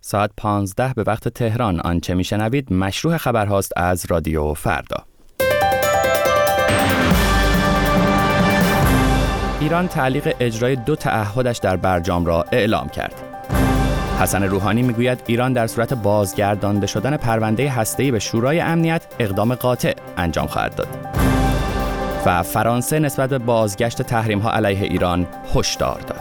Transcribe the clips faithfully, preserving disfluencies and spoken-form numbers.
ساعت پانزده به وقت تهران. آنچه میشنوید مشروع خبرهاست از رادیو فردا. ایران تعلیق اجرای دو تعهدش در برجام را اعلام کرد. حسن روحانی میگوید ایران در صورت بازگردانده شدن پرونده هسته‌ای به شورای امنیت اقدام قاطع انجام خواهد داد. و فرانسه نسبت به بازگشت تحریم‌ها علیه ایران هشدار داد.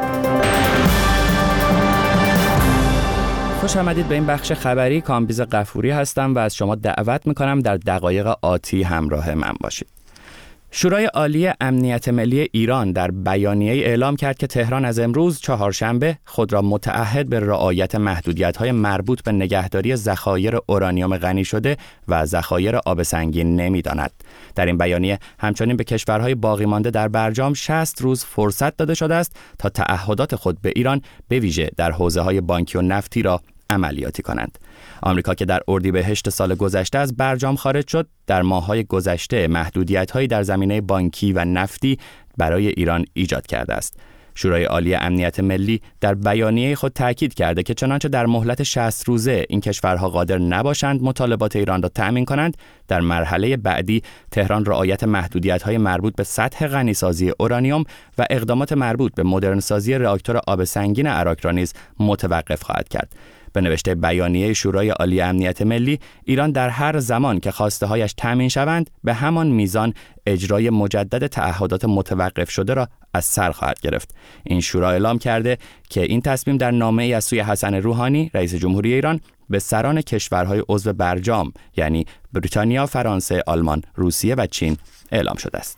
خوش آمدید به این بخش خبری. کامبیز غفوری هستم و از شما دعوت میکنم در دقایق آتی همراه من باشید. شورای عالی امنیت ملی ایران در بیانیه اعلام کرد که تهران از امروز چهارشنبه خود را متعهد به رعایت محدودیت‌های مربوط به نگهداری ذخایر اورانیوم غنی شده و ذخایر آب سنگین نمی‌داند. در این بیانیه همچنین به کشورهای باقی مانده در برجام شصت روز فرصت داده شده است تا تعهدات خود به ایران به ویژه در حوزه‌های بانکی و نفتی را عملیاتی کنند. آمریکا که در اردیبهشت سال گذشته از برجام خارج شد، در ماه‌های گذشته محدودیت‌هایی در زمینه بانکی و نفتی برای ایران ایجاد کرده است. شورای عالی امنیت ملی در بیانیه خود تاکید کرده که چنانچه در مهلت شصت روزه این کشورها قادر نباشند مطالبات ایران را تأمین کنند، در مرحله بعدی تهران رعایت محدودیت‌های مربوط به سطح غنیسازی اورانیوم و اقدامات مربوط به مدرنسازی راکتور آب سنگین اراک را نیز متوقف خواهد کرد. به نوشته بیانیه شورای عالی امنیت ملی، ایران در هر زمان که خواسته‌هایش تامین شوند به همان میزان اجرای مجدد تعهدات متوقف شده را از سر خواهد گرفت. این شورا اعلام کرده که این تصمیم در نامه‌ای از سوی حسن روحانی رئیس جمهوری ایران به سران کشورهای عضو برجام یعنی بریتانیا، فرانسه، آلمان، روسیه و چین اعلام شده است.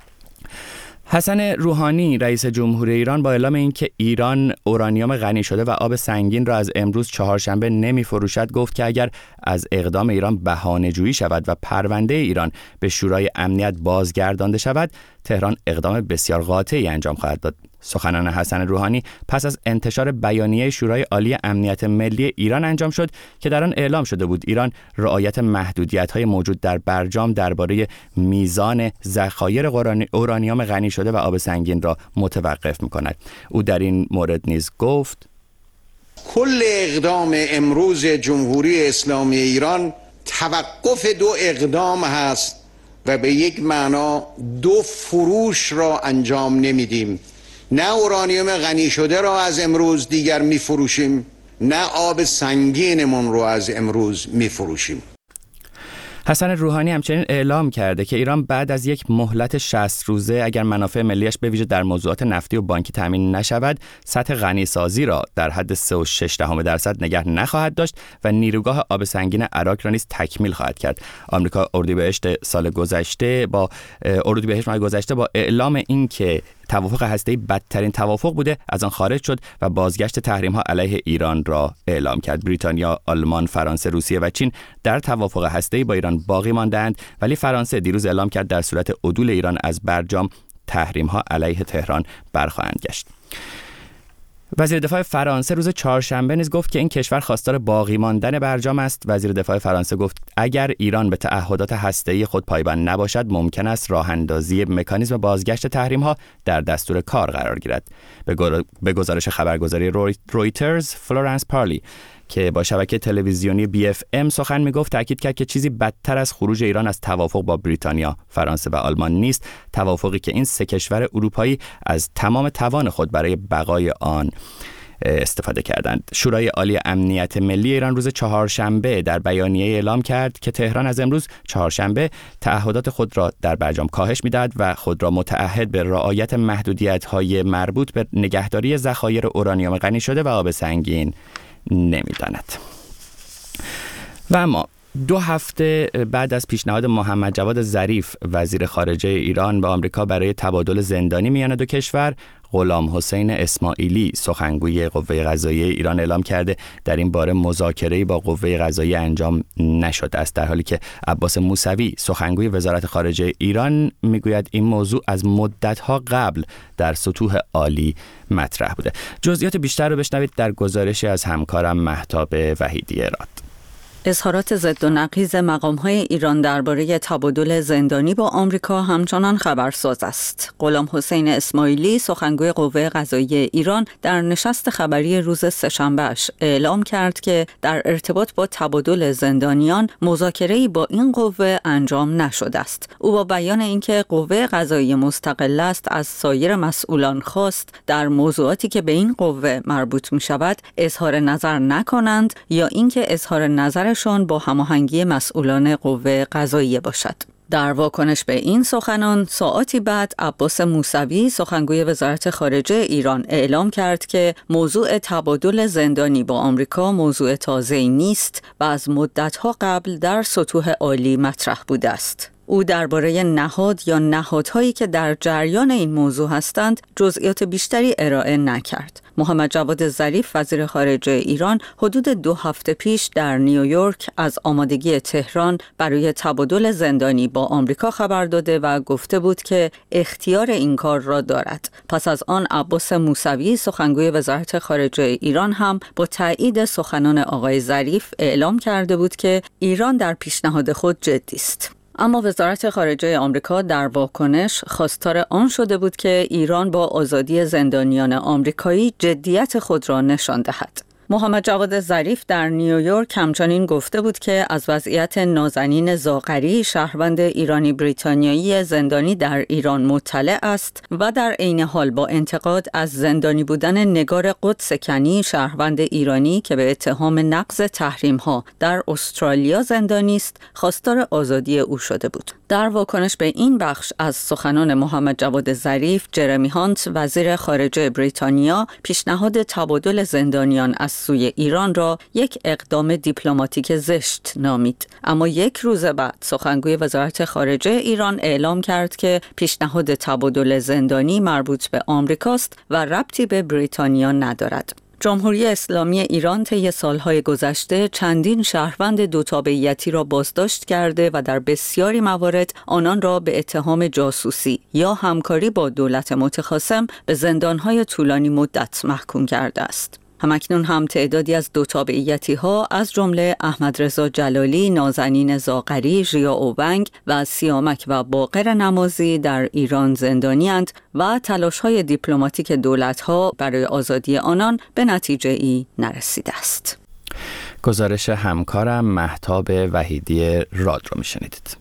حسن روحانی رئیس جمهوری ایران با اعلام اینکه ایران اورانیوم غنی شده و آب سنگین را از امروز چهارشنبه نمی فروشد گفت که اگر از اقدام ایران بهانه‌جویی شود و پرونده ایران به شورای امنیت بازگردانده شود، تهران اقدام بسیار قاطعی انجام خواهد داد. سخنان حسن روحانی پس از انتشار بیانیه شورای عالی امنیت ملی ایران انجام شد که در آن اعلام شده بود ایران رعایت محدودیت‌های موجود در برجام درباره میزان ذخایر اورانیوم غنی شده و آب سنگین را متوقف می‌کند. او در این مورد نیز گفت: کل اقدام امروز جمهوری اسلامی ایران توقف دو اقدام هست و به یک معنا دو فروش را انجام نمیدیم. نه اورانیوم غنی شده را از امروز دیگر می فروشیم، نه آب سنگینمون رو از امروز می فروشیم. حسن روحانی همچنین اعلام کرده که ایران بعد از یک مهلت شصت روزه اگر منافع ملیش به ویژه در موضوعات نفتی و بانکی تامین نشود، سطح غنی سازی را در حد سه و شش دهم درصد نگه نخواهد داشت و نیروگاه آب سنگین اراک را نیز تکمیل خواهد کرد. آمریکا اردیبهشت سال گذشته با اردیبهشت ماه گذشته با اعلام اینکه توافق هسته‌ای بدترین توافق بوده از آن خارج شد و بازگشت تحریم‌ها علیه ایران را اعلام کرد. بریتانیا، آلمان، فرانسه، روسیه و چین در توافق هسته‌ای با ایران باقی ماندند، ولی فرانسه دیروز اعلام کرد در صورت عدول ایران از برجام تحریم‌ها علیه تهران برخواهند گشت. وزیر دفاع فرانسه روز چهارشنبه نیز گفت که این کشور خواستار باقی ماندن برجام است. وزیر دفاع فرانسه گفت اگر ایران به تعهدات هسته‌ای خود پایبند نباشد ممکن است راه اندازی مکانیزم بازگشت تحریم‌ها در دستور کار قرار گیرد. به گزارش خبرگزاری رویترز، فلورانس پارلی که با شبکه تلویزیونی بی اف ام سخن میگفت تاکید کرد که چیزی بدتر از خروج ایران از توافق با بریتانیا، فرانسه و آلمان نیست، توافقی که این سه کشور اروپایی از تمام توان خود برای بقای آن استفاده کردند. شورای عالی امنیت ملی ایران روز چهارشنبه در بیانیه اعلام کرد که تهران از امروز چهارشنبه تعهدات خود را در برجام کاهش می‌دهد و خود را متعهد به رعایت محدودیت‌های مربوط به نگهداری ذخایر اورانیوم غنی شده و آب سنگین نمی‌داند. و اما دو هفته بعد از پیشنهاد محمد جواد ظریف وزیر خارجه ایران به آمریکا برای تبادل زندانی میان دو کشور، غلام حسین اسماعیلی سخنگوی قوه قضاییه ایران اعلام کرده در این باره مذاکره‌ای با قوه قضاییه انجام نشده است، در حالی که عباس موسوی سخنگوی وزارت خارجه ایران میگوید این موضوع از مدت‌ها قبل در سطوح عالی مطرح بوده. جزئیات بیشتر رو بشنوید در گزارشی از همکارم مهتاب وحیدی راد. اظهارات ضد و نقیض مقام‌های ایران درباره تبادل زندانی با آمریکا همچنان خبرساز است. غلام حسین اسماعیلی سخنگوی قوه قضاییه ایران در نشست خبری روز سه‌شنبه‌اش اعلام کرد که در ارتباط با تبادل زندانیان مذاکره‌ای با این قوه انجام نشده است. او با بیان اینکه قوه قضاییه مستقل است از سایر مسئولان خواست در موضوعاتی که به این قوه مربوط می‌شود اظهار نظر نکنند یا اینکه اظهار نظر شان با هماهنگی مسئولان قوه قضاییه باشد. در واکنش به این سخنان ساعاتی بعد عباس موسوی سخنگوی وزارت خارجه ایران اعلام کرد که موضوع تبادل زندانی با آمریکا موضوع تازه‌ای نیست و از مدت‌ها قبل در سطوح عالی مطرح بوده است. او درباره نهاد یا نهادهایی که در جریان این موضوع هستند جزئیات بیشتری ارائه نکرد. محمد جواد ظریف وزیر خارجه ایران حدود دو هفته پیش در نیویورک از آمادگی تهران برای تبادل زندانی با آمریکا خبر داده و گفته بود که اختیار این کار را دارد. پس از آن عباس موسوی سخنگوی وزارت خارجه ایران هم با تایید سخنان آقای ظریف اعلام کرده بود که ایران در پیشنهاد خود جدی است. اما وزارت خارجه آمریکا در واکنش خواستار آن شده بود که ایران با آزادی زندانیان آمریکایی جدیت خود را نشان دهد. محمد جواد ظریف در نیویورک همچنین گفته بود که از وضعیت نازنین زاغری شهروند ایرانی بریتانیایی زندانی در ایران مطلع است و در عین حال با انتقاد از زندانی بودن نگار قدس کنی شهروند ایرانی که به اتهام نقض تحریم‌ها در استرالیا زندانی است خواستار آزادی او شده بود. در واکنش به این بخش از سخنان محمد جواد ظریف، جرمی هانت وزیر خارجه بریتانیا پیشنهاد تبادل زندانیان از سوی ایران را یک اقدام دیپلماتیک زشت نامید. اما یک روز بعد سخنگوی وزارت خارجه ایران اعلام کرد که پیشنهاد تبادل زندانی مربوط به آمریکاست و ربطی به بریتانیا ندارد. جمهوری اسلامی ایران طی سالهای گذشته چندین شهروند دو تابعیتی را بازداشت کرده و در بسیاری موارد آنان را به اتهام جاسوسی یا همکاری با دولت متخاصم به زندانهای طولانی مدت محکوم کرده است. همکنون هم تعدادی از دو تابعیتی ها از جمله احمد رضا جلالی، نازنین زاغری، ژیا اوبنگ و سیامک و باقر نمازی در ایران زندانی‌اند و تلاش‌های دیپلماتیک دولت‌ها برای آزادی آنان به نتیجه ای نرسیده است. گزارش همکارم مهتاب وحیدی راد رو میشنیدید.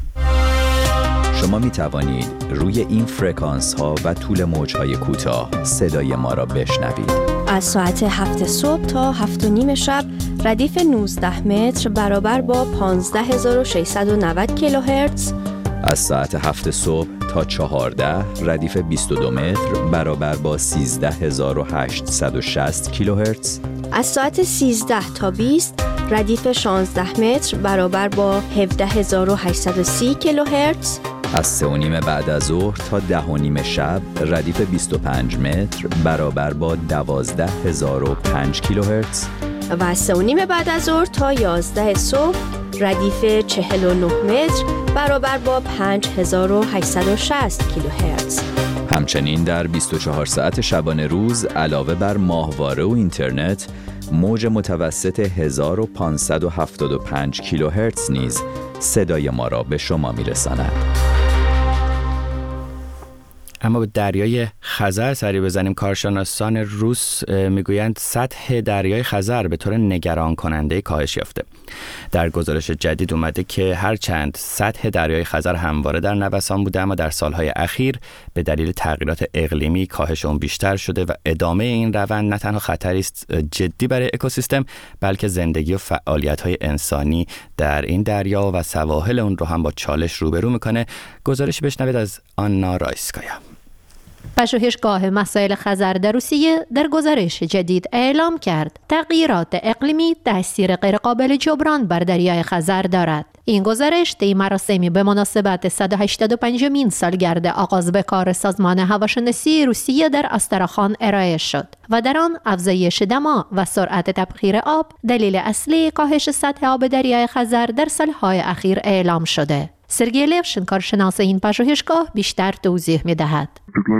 شما می توانید روی این فرکانس ها و طول موج های کوتاه صدای ما را بشنوید. از ساعت هفت صبح تا هفت و نیم شب ردیف نوزده متر برابر با پانزده هزار و ششصد و نود کیلوهرتز. از ساعت هفت صبح تا چهارده ردیف بیست و دو متر برابر با سیزده هزار و هشتصد و شصت کیلوهرتز. از ساعت سیزده تا بیست ردیف شانزده متر برابر با هفده هزار و هشتصد و سی کیلوهرتز. از سه و نیم بعد از ظهر تا ده و نیم شب ردیف بیست و پنج متر برابر با دوازده هزار و پنج کیلوهرتز. و از سه و نیم بعد از ظهر تا یازده صبح ردیف چهل و نه متر برابر با پنج هزار و هشتصد و شصت کیلوهرتز. همچنین در بیست و چهار ساعت شبانه روز علاوه بر ماهواره و اینترنت موج متوسط هزار و پانصد و هفتاد و پنج کیلوهرتز نیز صدای ما را به شما میرساند. اما به دریای خزر سری بزنیم. کارشناسان روس میگویند سطح دریای خزر به طور نگران کننده کاهش یافته. در گزارش جدید اومده که هرچند سطح دریای خزر همواره در نوسان بوده اما در سالهای اخیر به دلیل تغییرات اقلیمی کاهش اون بیشتر شده و ادامه این روند نه تنها خطری است جدی برای اکوسیستم بلکه زندگی و فعالیت‌های انسانی در این دریا و سواحل اون رو هم با چالش روبرو میکنه. گزارشی بشنوید از آنا رایسکایا. پژوهشگاه مسائل خزر در روسیه در گزارش جدید اعلام کرد تغییرات اقلیمی تأثیر غیرقابل جبران بر دریای خزر دارد. این گزارش طی مراسمی به مناسبت صد و هشتاد و پنجمین سالگرد آغاز به کار سازمان هواشناسی روسیه در آستراخان ارائه شد و در آن افزایش دما و سرعت تبخیر آب دلیل اصلی کاهش سطح آب دریای خزر در سالهای اخیر اعلام شده. سرگئی لوشن کارشناس این پژوهشگاه بیشتر توضیح می‌دهد.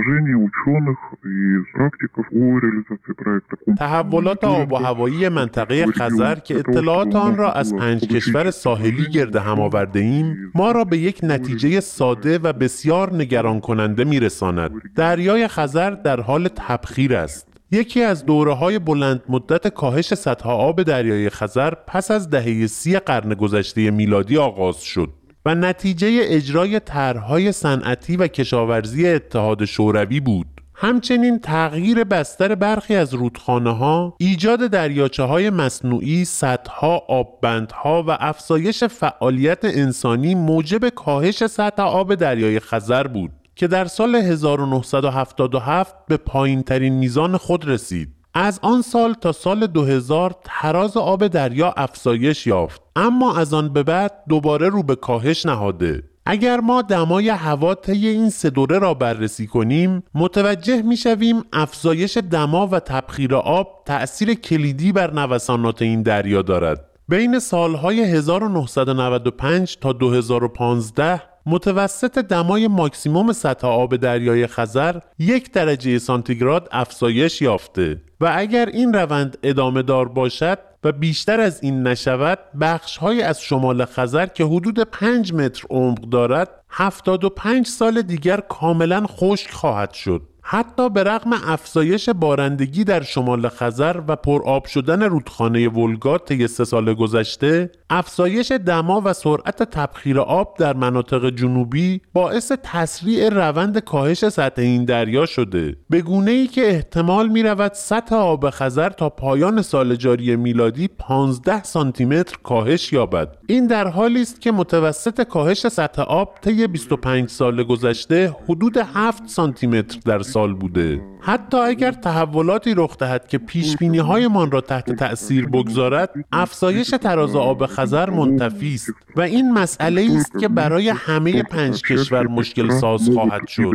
تحولات آب و هوایی منطقه خزر که اطلاعات آن را از پنج کشور ساحلی گرد هم آورده ایم، ما را به یک نتیجه ساده و بسیار نگران کننده می‌رساند. دریای خزر در حال تبخیر است. یکی از دوره‌های بلند مدت کاهش سطح آب دریای خزر پس از دهه سی قرن گذشته میلادی آغاز شد و نتیجه اجرای طرح‌های صنعتی و کشاورزی اتحاد شوروی بود. همچنین تغییر بستر برخی از رودخانه‌ها، ایجاد دریاچه‌های مصنوعی، سدها، آببندها و افزایش فعالیت انسانی موجب کاهش سطح آب دریای خزر بود که در سال هزار و نهصد و هفتاد و هفت به پایین‌ترین میزان خود رسید. از آن سال تا سال دو هزار تراز آب دریا افزایش یافت، اما از آن به بعد دوباره رو به کاهش نهاده. اگر ما دمای هوا طی این سه دوره را بررسی کنیم، متوجه می‌شویم افزایش دما و تبخیر آب تأثیر کلیدی بر نوسانات این دریا دارد. بین سالهای هزار و نهصد و نود و پنج تا دو هزار و پانزده متوسط دمای ماکسیموم سطح آب دریای خزر یک درجه سانتیگراد افزایش یافته و اگر این روند ادامه دار باشد و بیشتر از این نشود، بخش‌های از شمال خزر که حدود پنج متر عمق دارد، هفتاد و پنج سال دیگر کاملاً خشک خواهد شد. حتی به رغم افزایش بارندگی در شمال خزر و پرآب شدن رودخانه ولگا طی سه سال گذشته، افزایش دما و سرعت تبخیر آب در مناطق جنوبی باعث تسریع روند کاهش سطح این دریا شده، به گونه‌ای که احتمال می‌رود سطح آب خزر تا پایان سال جاری میلادی پانزده سانتی متر کاهش یابد. این در حالی است که متوسط کاهش سطح آب طی بیست و پنج سال گذشته حدود هفت سانتی متر در سال بوده. حتی اگر تحولاتی رخ دهد که پیش‌بینی‌هایمان را تحت تأثیر بگذارد، افزایش تراز آب خزر منتفی است و این مسئله است که برای همه پنج کشور مشکل ساز خواهد شد.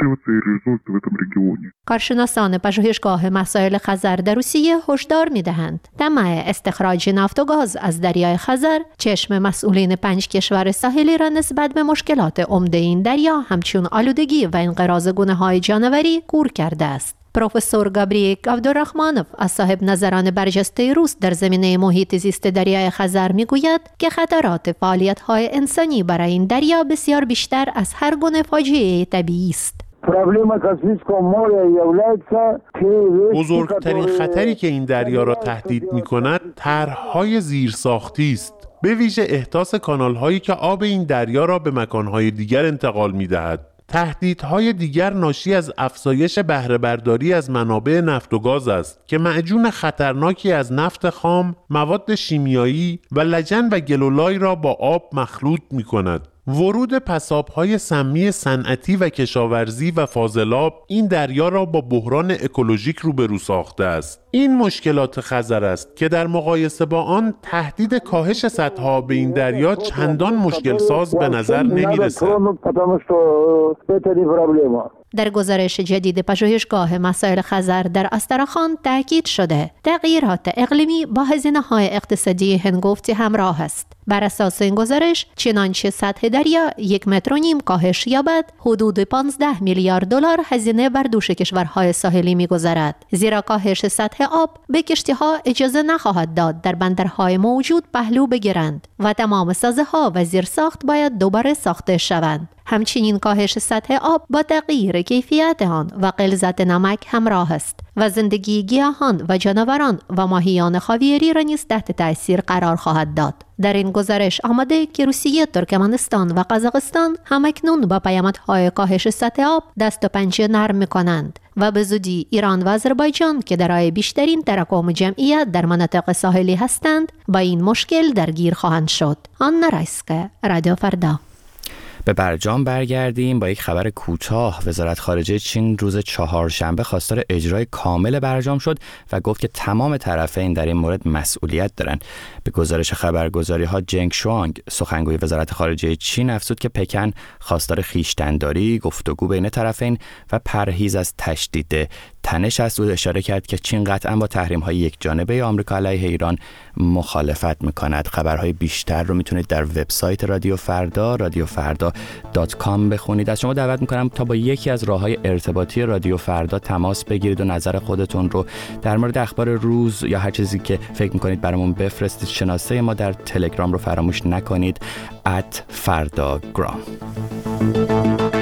کارشناسان پژوهشگاه مسائل خزر در روسیه هشدار می‌دهند طمع استخراج نفت و گاز از دریای خزر چشم مسئولین پنج کشور ساحلی را نسبت به مشکلات عمده این دریا همچون آلودگی و انقراض گونه‌های جانوری کور کرده است. پروفسور گابریک عبدالرحمانوف از صاحب نظران برجسته روس در زمینه محیط زیست دریای خزر میگوید که خطرات فعالیت‌های انسانی برای این دریا بسیار بیشتر از هر گونه فاجعه طبیعی است. بزرگترین خطری که این دریا را تهدید می‌کند طرح‌های زیرساختی است، به ویژه احداث کانال‌هایی که آب این دریا را به مکان‌های دیگر انتقال می‌دهد. تهدیدهای دیگر ناشی از افزایش بهره برداری از منابع نفت و گاز است که معجون خطرناکی از نفت خام، مواد شیمیایی و لجن و گلولای را با آب مخلوط می‌کند. ورود پساب‌های سمی صنعتی و کشاورزی و فاضلاب این دریا را با بحران اکولوژیک روبرو ساخته است. این مشکلات خزر است که در مقایسه با آن تهدید کاهش سطح آب این دریا چندان مشکل ساز به نظر نمی‌رسد. در گزارش جدید پژوهشگاه مسائل خزر در استراخان تاکید شده تغییرات اقلیمی با هزینه‌های اقتصادی هنگفتی همراه است. بر اساس این گزارش چنانچه سطح دریا یک متر و نیم کاهش یابد، حدود پانزده میلیارد دلار هزینه بر دوش کشورهای ساحلی می‌گذرد، زیرا کاهش سطح آب به کشتی‌ها اجازه نخواهد داد در بندرهای موجود پهلو بگیرند و تمام سازه‌ها و زیرساخت باید دوباره ساخته شوند. همچنین کاهش سطح آب با تغییر کیفیت آن و غلظت نمک همراه است و زندگی گیاهان و جانوران و ماهیان خاویاری را نیز تحت تأثیر قرار خواهد داد. در این گزارش آمده که روسیه، ترکمنستان و قزاقستان همکنون با پیامدهای کاهش سطح آب دست و پنجه نرم می‌کنند و به زودی ایران و آذربایجان که دارای بیشترین تراکم جمعیت در مناطق ساحلی هستند با این مشکل درگیر خواهند شد. آنا رایسکا، رادیو فردا. به برجام برگردیم با یک خبر کوتاه. وزارت خارجه چین روز چهارشنبه خواستار اجرای کامل برجام شد و گفت که تمام طرفین در این مورد مسئولیت دارند. به گزارش خبرگزاری‌ها جنگ شوانگ، سخنگوی وزارت خارجه چین، افزود که پکن خواستار خویشتن‌داری، گفتگو بین طرفین و پرهیز از تشدید تنش است. او اشاره کرد که چین قطعا با تحریم‌های یک جانبه آمریکا علیه ایران مخالفت می‌کند. خبرهای بیشتر رو میتونید در وبسایت رادیو فردا رادیو فردا دات کام بخونید. از شما دعوت می‌کنم تا با یکی از راه‌های ارتباطی رادیو فردا تماس بگیرید و نظر خودتون رو در مورد اخبار روز یا هر چیزی که فکر می‌کنید برامون بفرستید. شناسه ما در تلگرام رو فراموش نکنید ات فرداگرام.